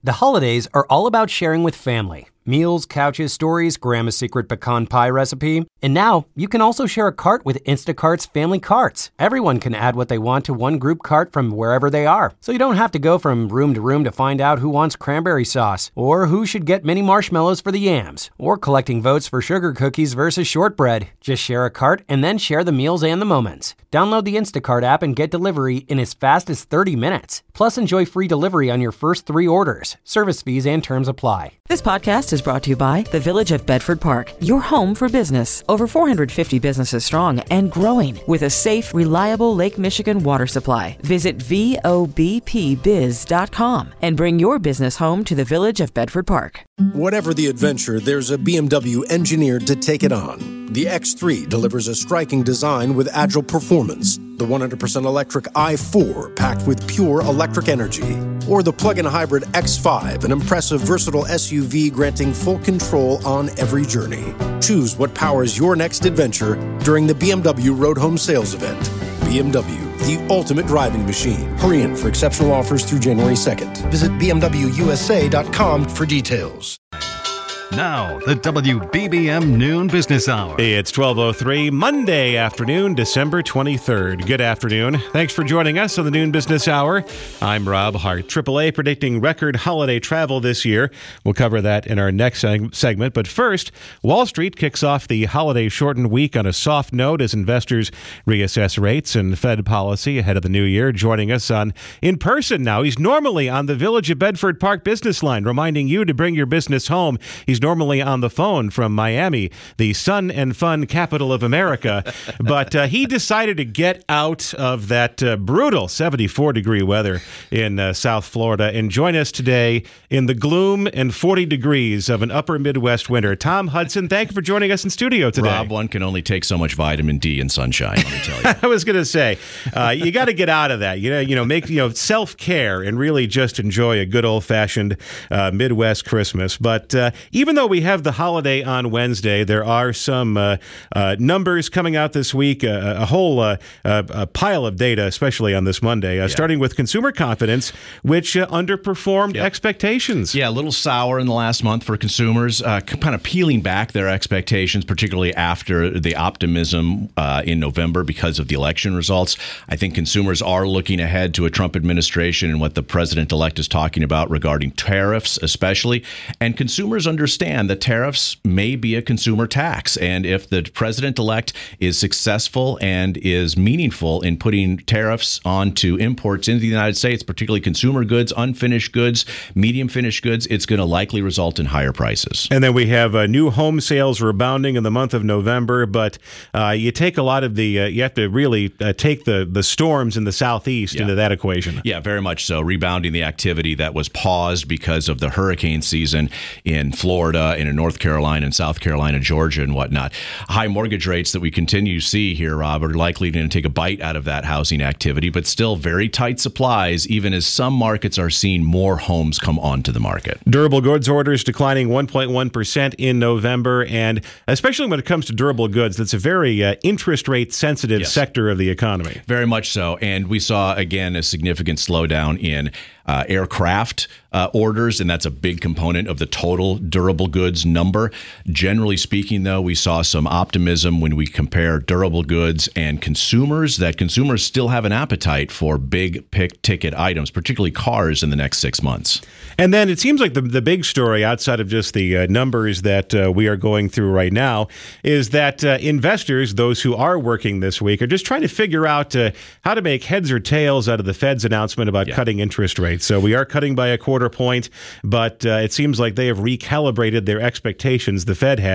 The holidays are all about sharing with family. Meals, couches, stories, Grandma's secret pecan pie recipe. And now, you can also share a cart with Instacart's Family Carts. Everyone can add what they want to one group cart from wherever they are. So you don't have to go from room to find out who wants cranberry sauce, or who should get mini marshmallows for the yams, or collecting votes for sugar cookies versus shortbread. Just share a cart and then share the meals and the moments. Download the Instacart app and get delivery in as fast as 30 minutes. Plus, enjoy free delivery on your first 3 orders. Service fees and terms apply. This podcast is brought to you by the Village of Bedford Park, your home for business. Over 450 businesses strong and growing with a safe, reliable Lake Michigan water supply. Visit VOBPBiz.com and bring your business home to the Village of Bedford Park. Whatever the adventure, there's a BMW engineered to take it on. The X3 delivers a striking design with agile performance. The 100% electric i4 packed with pure electric energy. Or the plug-in hybrid X5, an impressive, versatile SUV granting full control on every journey. Choose what powers your next adventure during the BMW Road Home Sales Event. BMW, the ultimate driving machine. Hurry in for exceptional offers through January 2nd. Visit BMWUSA.com for details. Now, the WBBM Noon Business Hour. It's 12:03, Monday afternoon, December 23rd. Good afternoon. Thanks for joining us on the Noon Business Hour. I'm Rob Hart. AAA predicting record holiday travel this year. We'll cover that in our next segment. But first, Wall Street kicks off the holiday shortened week on a soft note as investors reassess rates and Fed policy ahead of the new year. Joining us in person now. He's normally on the Village of Bedford Park business line, reminding you to bring your business home. He's normally on the phone from Miami, the sun and fun capital of America. But he decided to get out of that brutal 74-degree weather in South Florida and join us today in the gloom and 40 degrees of an upper Midwest winter. Tom Hudson, thank you for joining us in studio today. Rob, one can only take so much vitamin D in sunshine, let me tell you. I was going to say, you got to get out of that. Make self-care and really just enjoy a good old-fashioned Midwest Christmas. But even though we have the holiday on Wednesday, there are some numbers coming out this week, a whole pile of data, especially on this Monday, starting with consumer confidence, which underperformed expectations. Yeah, a little sour in the last month for consumers, kind of peeling back their expectations, particularly after the optimism in November because of the election results. I think consumers are looking ahead to a Trump administration and what the president-elect is talking about regarding tariffs, especially. And consumers understand that tariffs may be a consumer tax. And if the president-elect is successful and is meaningful in putting tariffs onto imports into the United States, particularly consumer goods, unfinished goods, medium finished goods, it's going to likely result in higher prices. And then we have new home sales rebounding in the month of November. But you take a lot of you have to really take the storms in the Southeast into that equation. Yeah, very much so. Rebounding the activity that was paused because of the hurricane season in Florida and in North Carolina and South Carolina, Georgia, and whatnot. High mortgage rates that we continue to see here, Rob, are likely going to take a bite out of that housing activity, but still very tight supplies, even as some markets are seeing more homes come onto the market. Durable goods orders declining 1.1% in November, and especially when it comes to durable goods, that's a very interest rate sensitive sector of the economy. Very much so. And we saw, again, a significant slowdown in aircraft orders, and that's a big component of the total durable goods number. Generally speaking, though, we saw some optimism when we compare durable goods and consumers, that consumers still have an appetite for big ticket items, particularly cars, in the next 6 months. And then it seems like the big story outside of just the numbers that we are going through right now is that investors, those who are working this week, are just trying to figure out how to make heads or tails out of the Fed's announcement about cutting interest rates. So we are cutting by a quarter point, but it seems like they have recalibrated their expectations. The Fed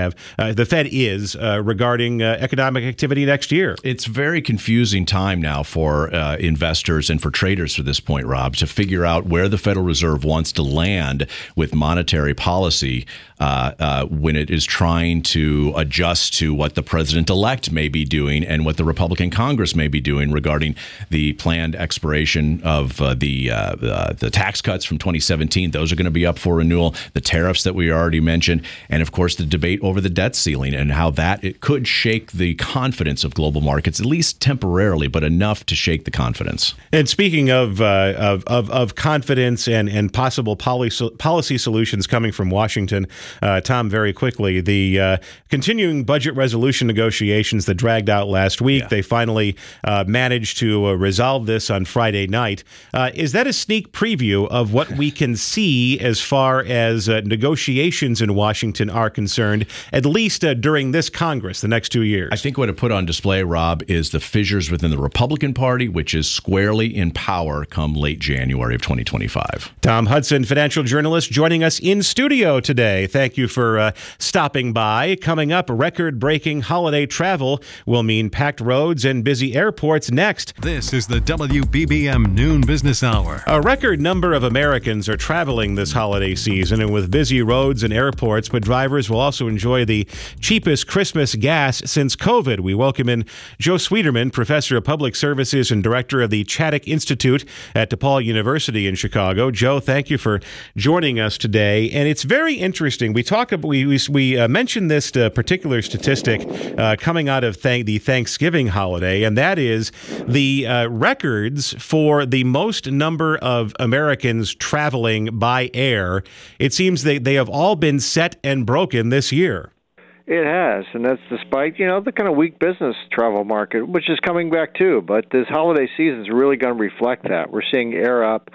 is regarding economic activity next year. It's a very confusing time now for investors and for traders to this point, Rob, to figure out where the Federal Reserve wants to land with monetary policy when it is trying to adjust to what the president-elect may be doing and what the Republican Congress may be doing regarding the planned expiration of the tax cuts from 2017 2017. Those are going to be up for renewal. The tariffs that we already mentioned, and of course the debate over the debt ceiling and how that it could shake the confidence of global markets, at least temporarily, but enough to shake the confidence. And speaking of confidence and possible policy solutions coming from Washington, Tom, very quickly, the continuing budget resolution negotiations that dragged out last week, they finally managed to resolve this on Friday night. Is that a sneak preview of what we can see as far as negotiations in Washington are concerned, at least during this Congress, the next 2 years? I think what it put on display, Rob, is the fissures within the Republican Party, which is squarely in power come late January of 2025. Tom Hudson, financial journalist, joining us in studio today. Thank you for stopping by. Coming up, record-breaking holiday travel will mean packed roads and busy airports next. This is the WBBM Noon Business Hour. A record number of Americans are traveling this holiday season, and with busy roads and airports, but drivers will also enjoy the cheapest Christmas gas since COVID. We welcome in Joe Sweeterman, professor of public services and director of the Chaddick Institute at DePaul University in Chicago. Joe, thank you for joining us today. And it's very interesting. We mentioned this particular statistic coming out of the Thanksgiving holiday, and that is the records for the most number of Americans traveling by air. It seems they have all been set and broken this year. It has, and that's despite, the kind of weak business travel market, which is coming back too. But this holiday season is really going to reflect that. We're seeing air up,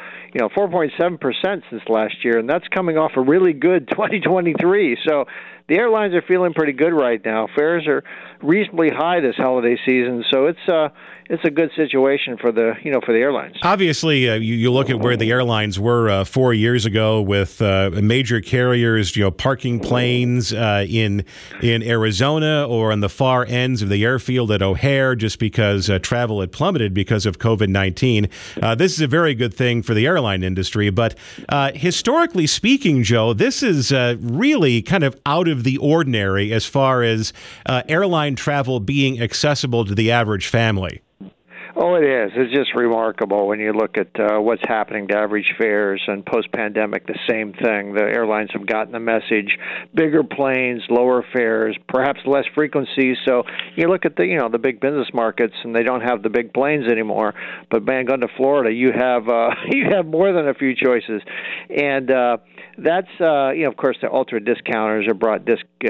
4.7% since last year, and that's coming off a really good 2023. So the airlines are feeling pretty good right now. Fares are reasonably high this holiday season, so it's a good situation for the airlines. Obviously, you look at where the airlines were 4 years ago with major carriers, parking planes in Arizona or on the far ends of the airfield at O'Hare, just because travel had plummeted because of COVID-19. This is a very good thing for the airline industry, but historically speaking, Joe, this is really kind of out of the ordinary as far as airline travel being accessible to the average family. Oh, it is. It's just remarkable when you look at what's happening to average fares, and post-pandemic, the same thing. The airlines have gotten the message: bigger planes, lower fares, perhaps less frequency. So you look at the big business markets, and they don't have the big planes anymore. But man, going to Florida, you have more than a few choices, and that's of course the ultra discounters have brought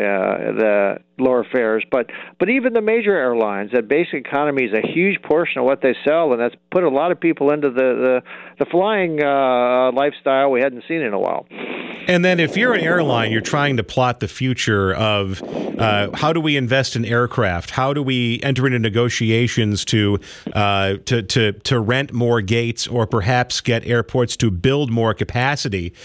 the lower fares, but even the major airlines, that basic economy is a huge portion of what they sell, and that's put a lot of people into the flying lifestyle we hadn't seen in a while. And then if you're an airline, you're trying to plot the future of how do we invest in aircraft? How do we enter into negotiations to rent more gates, or perhaps get airports to build more capacity?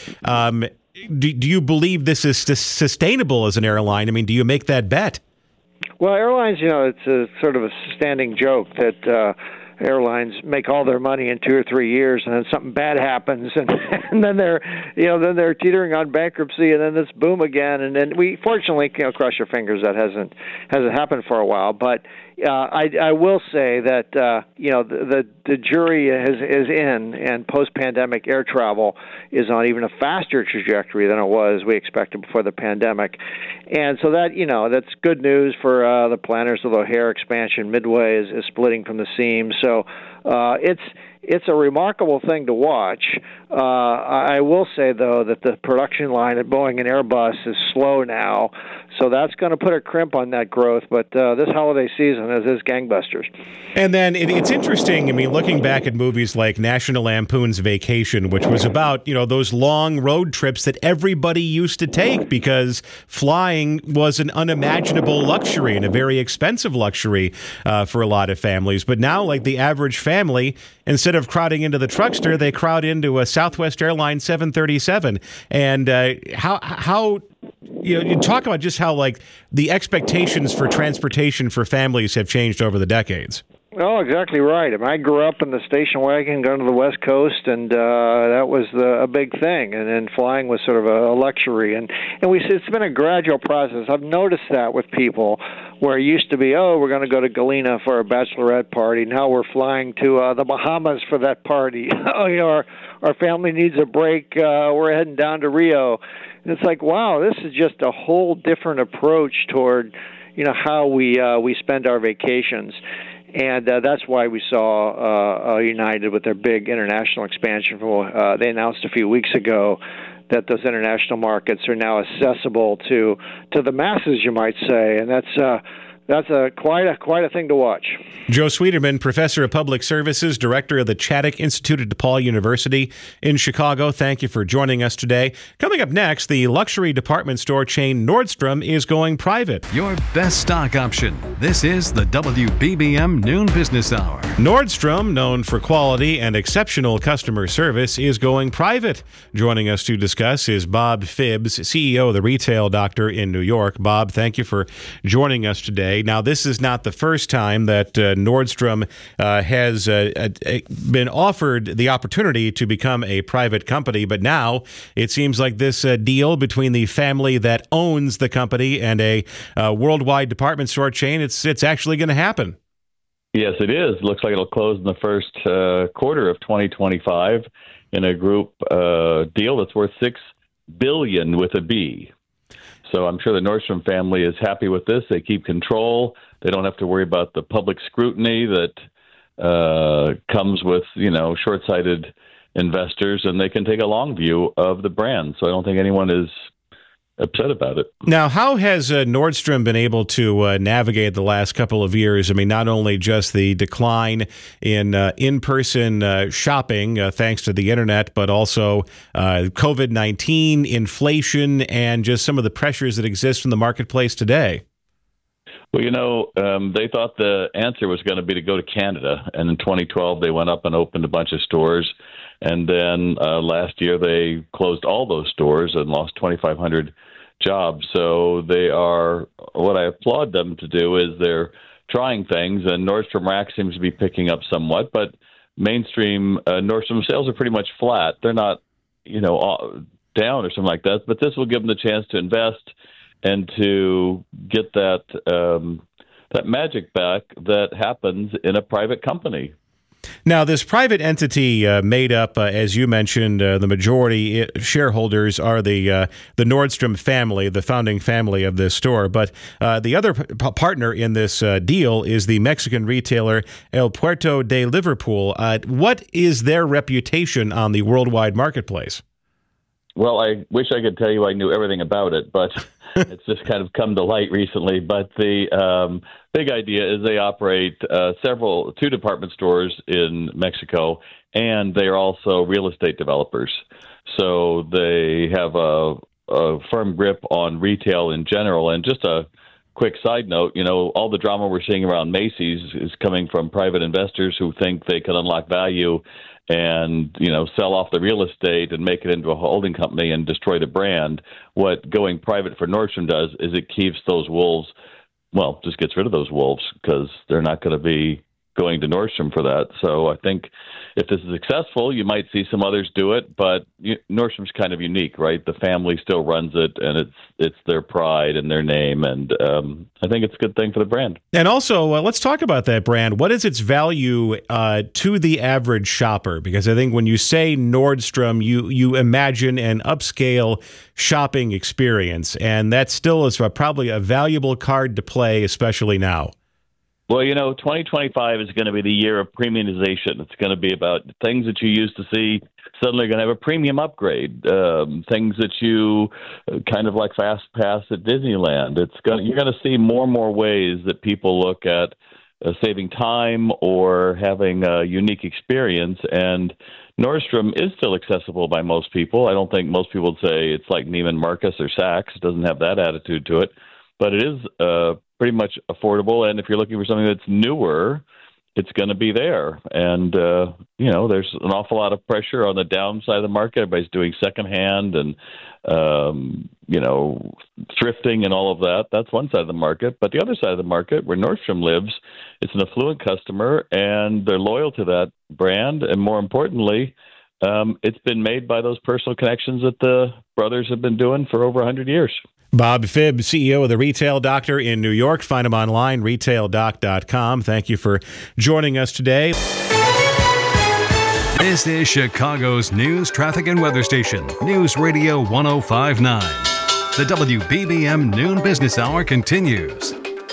Do you believe this is sustainable as an airline? I mean, do you make that bet? Well, airlines, it's a sort of a standing joke that airlines make all their money in 2 or 3 years, and then something bad happens, and then they're teetering on bankruptcy, and then this boom again. And then we fortunately, cross your fingers, that hasn't happened for a while. But I will say that the jury is in, and post-pandemic air travel is on even a faster trajectory than it was we expected before the pandemic, and so that that's good news for the planners of the O'Hare expansion. Midway is splitting from the seams, so it's a remarkable thing to watch. I will say, though, that the production line at Boeing and Airbus is slow now, so that's going to put a crimp on that growth. But this holiday season is gangbusters. And then it's interesting. I mean, looking back at movies like National Lampoon's Vacation, which was about, those long road trips that everybody used to take because flying was an unimaginable luxury and a very expensive luxury for a lot of families. But now, like the average family, instead of crowding into the truckster, they crowd into a Southwest Airlines 737. And how you talk about just how like the expectations for transportation for families have changed over the decades. Oh, exactly right. I grew up in the station wagon going to the West Coast, and that was a big thing. And then flying was sort of a luxury. And it's been a gradual process. I've noticed that with people where it used to be, we're going to go to Galena for a bachelorette party. Now we're flying to the Bahamas for that party. Our family needs a break. We're heading down to Rio. And it's like, wow, this is just a whole different approach toward how we spend our vacations. And that's why we saw United with their big international expansion. They announced a few weeks ago that those international markets are now accessible to the masses, you might say, and that's quite a thing to watch. Joe Sweeterman, Professor of Public Services, Director of the Chaddick Institute at DePaul University in Chicago. Thank you for joining us today. Coming up next, the luxury department store chain Nordstrom is going private. Your best stock option. This is the WBBM Noon Business Hour. Nordstrom, known for quality and exceptional customer service, is going private. Joining us to discuss is Bob Phibbs, CEO of the Retail Doctor in New York. Bob, thank you for joining us today. Now, this is not the first time that Nordstrom has been offered the opportunity to become a private company, but now it seems like this deal between the family that owns the company and a worldwide department store chain, it's actually going to happen. Yes, it is. Looks like it'll close in the first quarter of 2025 in a group deal that's worth $6 billion with a B. So I'm sure the Nordstrom family is happy with this. They keep control. They don't have to worry about the public scrutiny that comes with, short-sighted investors, and they can take a long view of the brand. So I don't think anyone is upset about it. Now, how has Nordstrom been able to navigate the last couple of years? I mean, not only just the decline in in-person shopping thanks to the internet, but also COVID-19, inflation, and just some of the pressures that exist in the marketplace today. Well, they thought the answer was going to be to go to Canada. And in 2012, they went up and opened a bunch of stores. And then last year, they closed all those stores and lost 2,500 jobs. So what I applaud them to do is they're trying things, and Nordstrom Rack seems to be picking up somewhat, but mainstream Nordstrom sales are pretty much flat. They're not, down or something like that, but this will give them the chance to invest and to get that magic back that happens in a private company. Now, this private entity made up, as you mentioned, the majority shareholders are the Nordstrom family, the founding family of this store. But the other partner in this deal is the Mexican retailer El Puerto de Liverpool. What is their reputation on the worldwide marketplace? Well, I wish I could tell you I knew everything about it, but it's just kind of come to light recently. But the big idea is they operate two department stores in Mexico, and they are also real estate developers. So they have a firm grip on retail in general. And just a quick side note, all the drama we're seeing around Macy's is coming from private investors who think they can unlock value and, sell off the real estate and make it into a holding company and destroy the brand. What going private for Nordstrom does is it keeps those wolves, just gets rid of those wolves because they're not going to be going to Nordstrom for that. So I think if this is successful, you might see some others do it, but Nordstrom's kind of unique, right? The family still runs it, and it's their pride and their name, and I think it's a good thing for the brand. And also, let's talk about that brand. What is its value to the average shopper? Because I think when you say Nordstrom, you imagine an upscale shopping experience, and that still is probably a valuable card to play, especially now. Well, 2025 is going to be the year of premiumization. It's going to be about things that you used to see suddenly going to have a premium upgrade, things that you kind of like Fast Pass at Disneyland. You're going to see more and more ways that people look at saving time or having a unique experience. And Nordstrom is still accessible by most people. I don't think most people would say it's like Neiman Marcus or Saks. It doesn't have that attitude to it. But it is pretty much affordable. And if you're looking for something that's newer, it's going to be there. And, there's an awful lot of pressure on the downside of the market. Everybody's doing secondhand and, thrifting and all of that. That's one side of the market. But the other side of the market, where Nordstrom lives, it's an affluent customer, and they're loyal to that brand. And more importantly, it's been made by those personal connections that the brothers have been doing for over 100 years. Bob Phibb, CEO of the Retail Doctor in New York. Find him online, retaildoc.com. Thank you for joining us today. This is Chicago's news, traffic, and weather station, News Radio 105.9. The WBBM Noon Business Hour continues.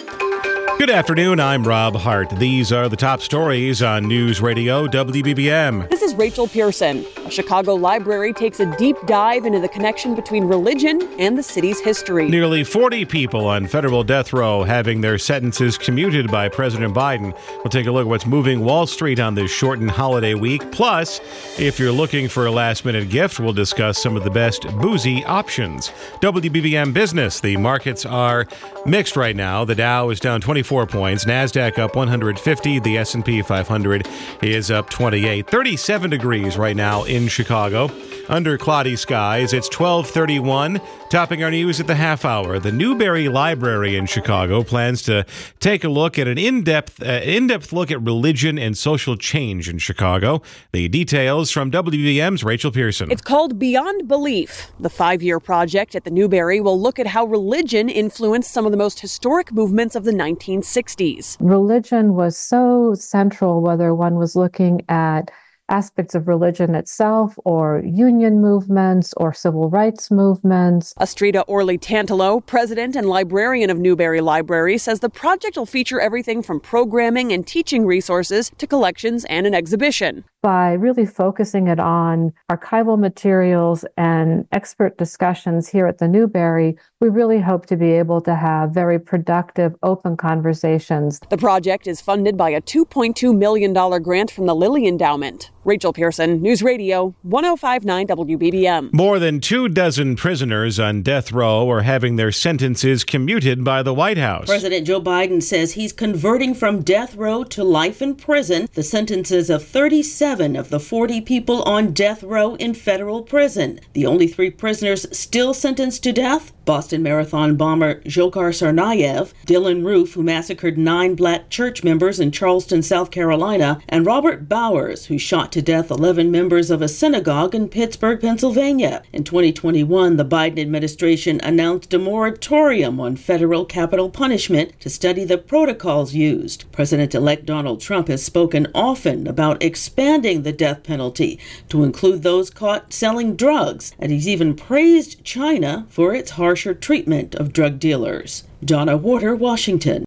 Good afternoon, I'm Rob Hart. These are the top stories on News Radio WBBM. This is Rachel Pearson. A Chicago library takes a deep dive into the connection between religion and the city's history. Nearly 40 people on federal death row having their sentences commuted by President Biden. We'll take a look at what's moving Wall Street on this shortened holiday week. Plus, if you're looking for a last-minute gift, we'll discuss some of the best boozy options. WBBM Business. The markets are mixed right now. The Dow is down 24 points. NASDAQ up 150. The S&P 500 is up 28. 37 degrees right now in Chicago. Under cloudy skies, it's 12:31. Topping our news at the half hour, the Newberry Library in Chicago plans to take a look at an in-depth look at religion and social change in Chicago. The details from WBBM's Rachel Pearson. It's called Beyond Belief. The 5-year project at the Newberry will look at how religion influenced some of the most historic movements of the 1960s. Religion was so central, whether one was looking at aspects of religion itself or union movements or civil rights movements. Astrida Orley-Tantalo, president and librarian of Newberry Library, says the project will feature everything from programming and teaching resources to collections and an exhibition. By really focusing it on archival materials and expert discussions here at the Newberry, we really hope to be able to have very productive, open conversations. The project is funded by a $2.2 million grant from the Lilly Endowment. Rachel Pearson, News Radio 105.9 WBBM. More than 24 prisoners on death row are having their sentences commuted by the White House. President Joe Biden says he's converting from death row to life in prison the sentences of 37 of the 40 people on death row in federal prison. The only 3 prisoners still sentenced to death: Boston Marathon bomber Dzhokhar Tsarnaev, Dylan Roof, who massacred 9 black church members in Charleston, South Carolina, and Robert Bowers, who shot to death 11 members of a synagogue in Pittsburgh, Pennsylvania. In 2021, the Biden administration announced a moratorium on federal capital punishment to study the protocols used. President-elect Donald Trump has spoken often about expanding the death penalty to include those caught selling drugs, and he's even praised China for its harsher treatment of drug dealers. Donna Warder, Washington.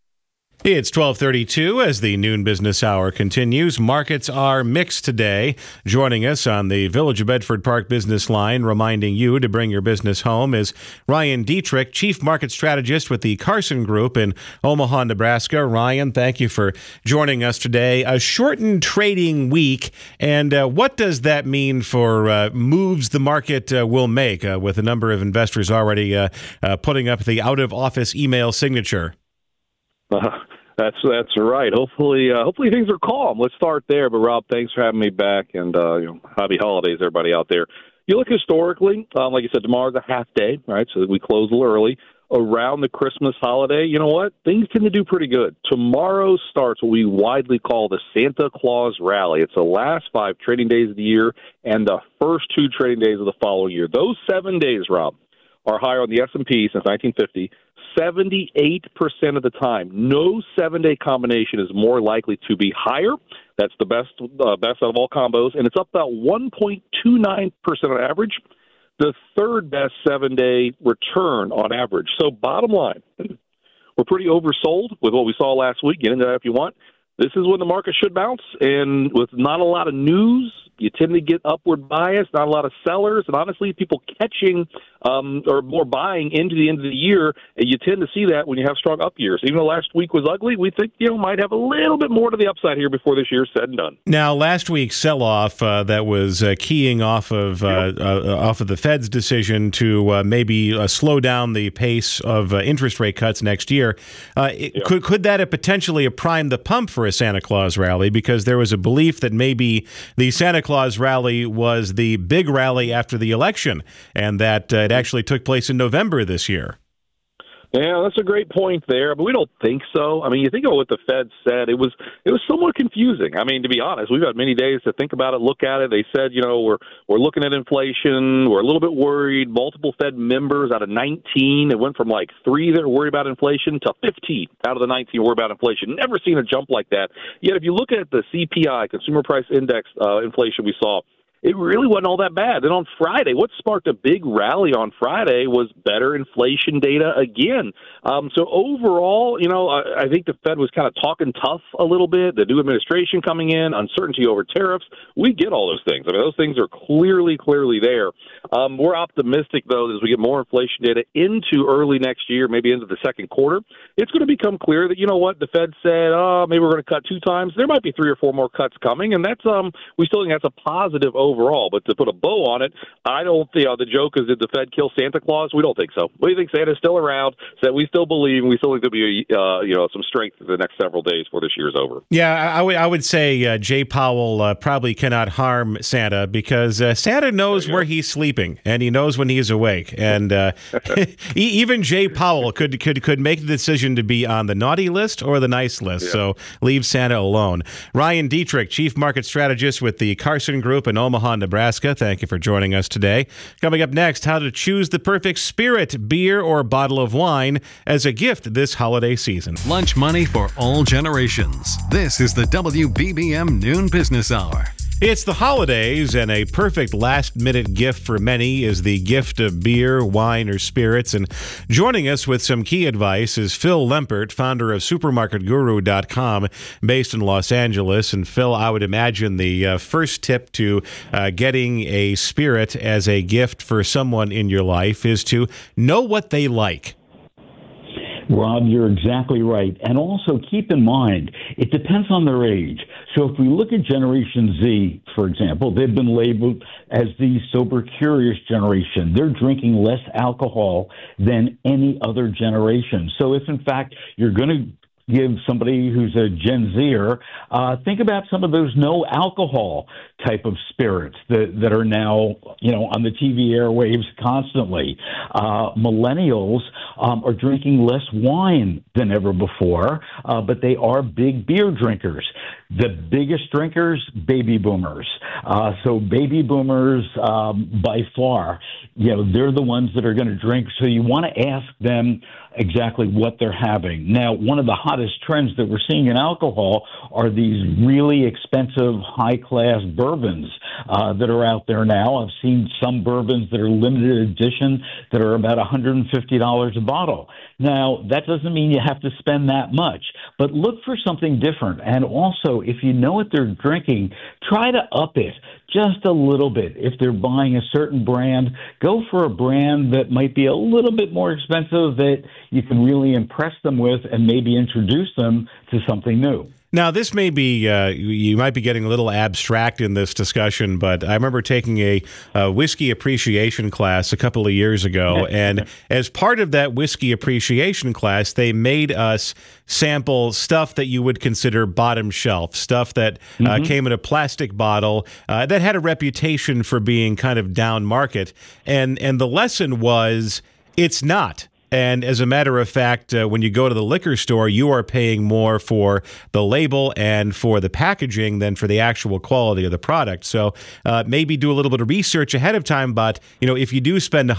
It's 12:32 as the Noon Business Hour continues. Markets are mixed today. Joining us on the Village of Bedford Park business line, reminding you to bring your business home, is Ryan Dietrich, Chief Market Strategist with the Carson Group in Omaha, Nebraska. Ryan, thank you for joining us today. A shortened trading week, and what does that mean for moves the market will make with a number of investors already putting up the out-of-office email signature? That's right. Hopefully things are calm. Let's start there. But Rob, thanks for having me back, and happy holidays, everybody out there. You look historically, like you said, tomorrow's a half day, right? So we close a little early around the Christmas holiday. You know what? Things tend to do pretty good. Tomorrow starts what we widely call the Santa Claus Rally. It's the last 5 trading days of the year and the first 2 trading days of the following year. Those 7 days, Rob, are higher on the S&P since 1950. 78% of the time. No 7-day combination is more likely to be higher. That's the best out of all combos, and it's up about 1.29% on average. The third best 7-day return on average. So bottom line, we're pretty oversold with what we saw last week. Get into that if you want. This is when the market should bounce, and with not a lot of news You tend to get upward bias, not a lot of sellers, and honestly, people catching or more buying into the end of the year. And you tend to see that when you have strong up years. Even though last week was ugly, we think might have a little bit more to the upside here before this year's said and done. Now, last week's sell-off that was keying off of the Fed's decision to maybe slow down the pace of interest rate cuts next year. Could that have potentially primed the pump for a Santa Claus rally? Because there was a belief that maybe the Santa Claus rally was the big rally after the election, and that it actually took place in November this year. Yeah, that's a great point there, but we don't think so. I mean, you think of what the Fed said, it was somewhat confusing. I mean, to be honest, we've had many days to think about it, look at it. They said, we're looking at inflation, we're a little bit worried. Multiple Fed members out of 19, it went from like 3 that are worried about inflation to 15 out of the 19 worried about inflation. Never seen a jump like that. Yet if you look at the CPI, Consumer Price Index inflation we saw, it really wasn't all that bad. Then on Friday, what sparked a big rally on Friday was better inflation data again. So overall, I think the Fed was kind of talking tough a little bit. The new administration coming in, uncertainty over tariffs. We get all those things. I mean, those things are clearly there. We're optimistic, though, that as we get more inflation data into early next year, maybe into the second quarter, it's going to become clear that, the Fed said, maybe we're going to cut 2 times. There might be 3 or 4 more cuts coming, and that's we still think that's a positive overall. But to put a bow on it, I don't think the joke is, did the Fed kill Santa Claus? We don't think so. We think Santa's still around, so that we still believe, and we still think there'll be some strength in the next several days before this year's over. Yeah, I would say Jay Powell probably cannot harm Santa, because Santa knows where he's sleeping and he knows when he's awake. And even Jay Powell could make the decision to be on the naughty list or the nice list. Yeah. So leave Santa alone. Ryan Dietrich, Chief Market Strategist with the Carson Group in Omaha, Nebraska. Thank you for joining us today. Coming up next, how to choose the perfect spirit, beer, or bottle of wine as a gift this holiday season. Lunch money for all generations. This is the WBBM Noon Business Hour. It's the holidays, and a perfect last-minute gift for many is the gift of beer, wine, or spirits. And joining us with some key advice is Phil Lempert, founder of SupermarketGuru.com, based in Los Angeles. And Phil, I would imagine the first tip to getting a spirit as a gift for someone in your life is to know what they like. Rob, you're exactly right. And also keep in mind, it depends on their age. So if we look at Generation Z, for example, they've been labeled as the sober curious generation. They're drinking less alcohol than any other generation. So if, in fact, you're going to give somebody who's a Gen Zer, think about some of those no alcohol type of spirits that are now, on the TV airwaves constantly. Millennials are drinking less wine than ever before, but they are big beer drinkers. The biggest drinkers, baby boomers. So baby boomers, by far, they're the ones that are going to drink. So you want to ask them exactly what they're having. Now, one of the hottest trends that we're seeing in alcohol are these really expensive, high-class bourbons that are out there now. I've seen some bourbons that are limited edition that are about $150 a bottle. Now, that doesn't mean you have to spend that much, but look for something different. And also, if you know what they're drinking, try to up it just a little bit. If they're buying a certain brand, go for a brand that might be a little bit more expensive that you can really impress them with and maybe introduce them to something new. Now, this may be, you might be getting a little abstract in this discussion, but I remember taking a whiskey appreciation class a couple of years ago, and as part of that whiskey appreciation class, they made us sample stuff that you would consider bottom shelf, stuff that came in a plastic bottle that had a reputation for being kind of down market, and the lesson was, it's not. And as a matter of fact, when you go to the liquor store, you are paying more for the label and for the packaging than for the actual quality of the product. So maybe do a little bit of research ahead of time. But, if you do spend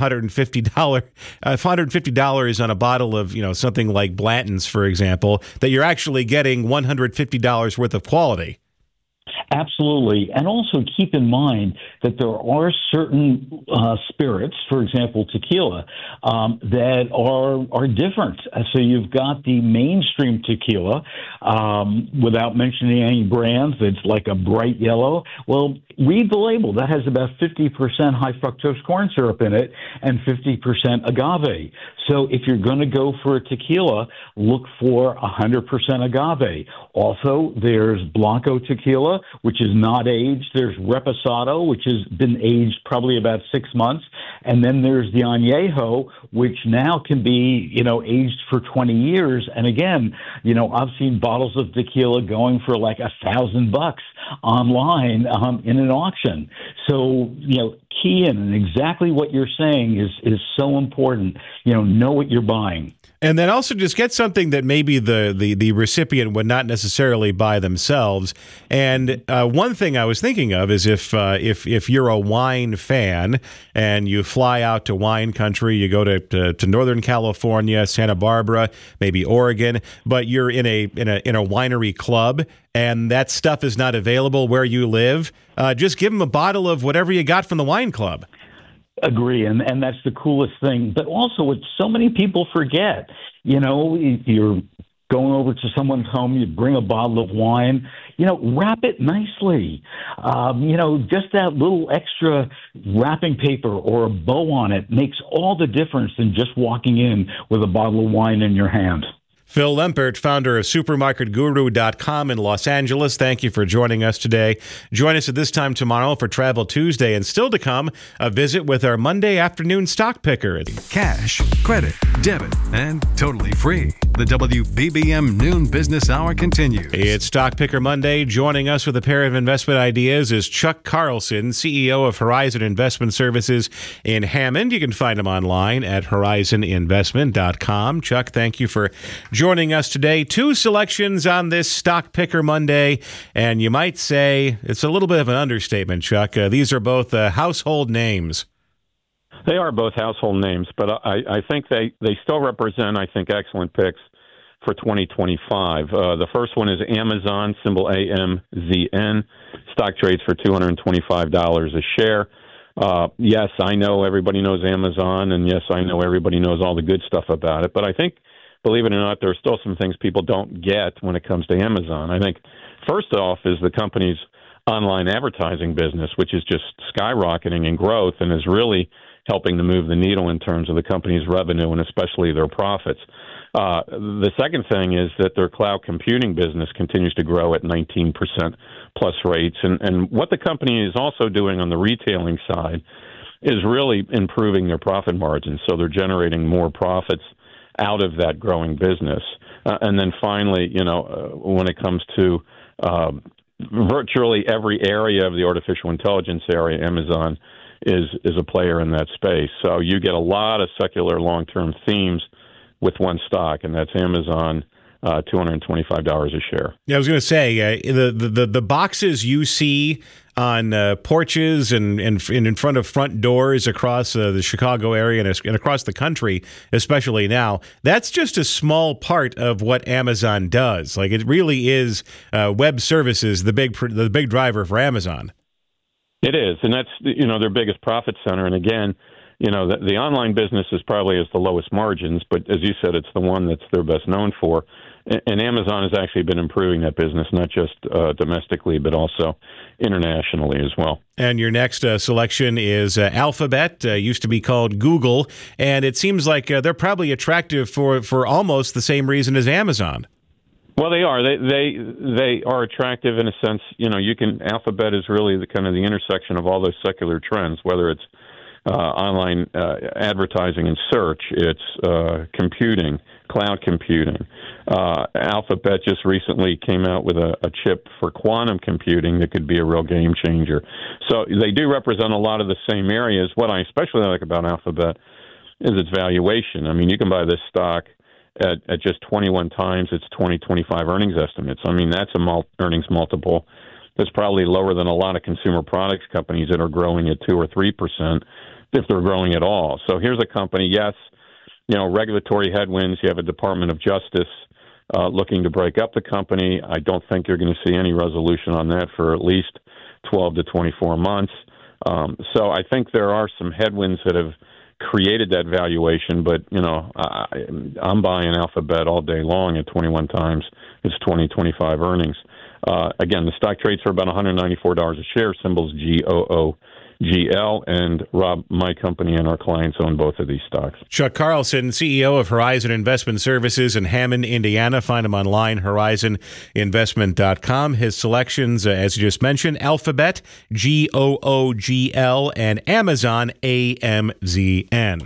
$150 on a bottle of, something like Blanton's, for example, that you're actually getting $150 worth of quality. Absolutely. And also keep in mind that there are certain spirits, for example, tequila, that are different. So you've got the mainstream tequila, without mentioning any brands, that's like a bright yellow. Well, read the label. That has about 50% high fructose corn syrup in it and 50% agave. So if you're going to go for a tequila, look for 100% agave. Also, there's Blanco tequila, which is not aged. There's Reposado, which has been aged probably about 6 months. And then there's the Añejo, which now can be, aged for 20 years. And again, I've seen bottles of tequila going for like $1,000 online in an auction. So, key in, and exactly what you're saying is so important. Know what you're buying. And then also just get something that maybe the recipient would not necessarily buy themselves. And one thing I was thinking of is if you're a wine fan and you fly out to wine country, you go to Northern California, Santa Barbara, maybe Oregon, but you're in a winery club and that stuff is not available where you live, just give them a bottle of whatever you got from the wine club. Agree, and that's the coolest thing. But also, what so many people forget, you're going over to someone's home, you bring a bottle of wine, wrap it nicely. Just that little extra wrapping paper or a bow on it makes all the difference in just walking in with a bottle of wine in your hand. Phil Lempert, founder of SupermarketGuru.com in Los Angeles. Thank you for joining us today. Join us at this time tomorrow for Travel Tuesday, and still to come, a visit with our Monday afternoon stock picker. Cash, credit, debit, and totally free. The WBBM Noon Business Hour continues. It's Stock Picker Monday. Joining us with a pair of investment ideas is Chuck Carlson, CEO of Horizon Investment Services in Hammond. You can find him online at horizoninvestment.com. Chuck, thank you for joining us today. 2 selections on this Stock Picker Monday, and you might say it's a little bit of an understatement, Chuck. These are both household names. They are both household names, but I think they still represent, excellent picks for 2025. The first one is Amazon, symbol AMZN. Stock trades for $225 a share. Yes, I know everybody knows Amazon, and yes, I know everybody knows all the good stuff about it, but I think, believe it or not, there are still some things people don't get when it comes to Amazon. I think first off is the company's online advertising business, which is just skyrocketing in growth and is really helping to move the needle in terms of the company's revenue and especially their profits. The second thing is that their cloud computing business continues to grow at 19% plus rates. And what the company is also doing on the retailing side is really improving their profit margins. So they're generating more profits out of that growing business. And then finally, when it comes to virtually every area of the artificial intelligence area, Amazon is a player in that space. So you get a lot of secular long-term themes with one stock, and that's Amazon, $225 a share. Yeah, I was going to say, the boxes you see on porches and in front of front doors across the Chicago area and across the country, especially now, that's just a small part of what Amazon does. Like, it really is web services, the big driver for Amazon. It is, and that's their biggest profit center. And again, the online business is probably has the lowest margins, but as you said, it's the one that's they're best known for. And Amazon has actually been improving that business, not just domestically, but also internationally as well. And your next selection is Alphabet, used to be called Google, and it seems like they're probably attractive for almost the same reason as Amazon. Well, they are. They are attractive in a sense. Alphabet is really the kind of the intersection of all those secular trends, whether it's online advertising and search, it's computing, cloud computing. Alphabet just recently came out with a chip for quantum computing that could be a real game changer. So they do represent a lot of the same areas. What I especially like about Alphabet is its valuation. I mean, you can buy this stock at just 21 times its 2025 earnings estimates. I mean, that's a earnings multiple that's probably lower than a lot of consumer products companies that are growing at 2 or 3%, if they're growing at all. So here's a company, yes, regulatory headwinds. You have a Department of Justice looking to break up the company. I don't think you're going to see any resolution on that for at least 12 to 24 months. So I think there are some headwinds that have created that valuation, but I'm buying Alphabet all day long at 21 times its 2025 earnings. Again, the stock trades for about $194 a share, symbols GOOGL, and Rob, my company and our clients own both of these stocks. Chuck Carlson, CEO of Horizon Investment Services in Hammond, Indiana. Find him online, horizoninvestment.com. His selections, as you just mentioned, Alphabet, GOOGL, and Amazon, AMZN.